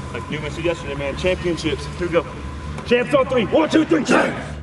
Like Newman said yesterday, man, championships. Here we go. Champs on three. 1, 2, 3, champs!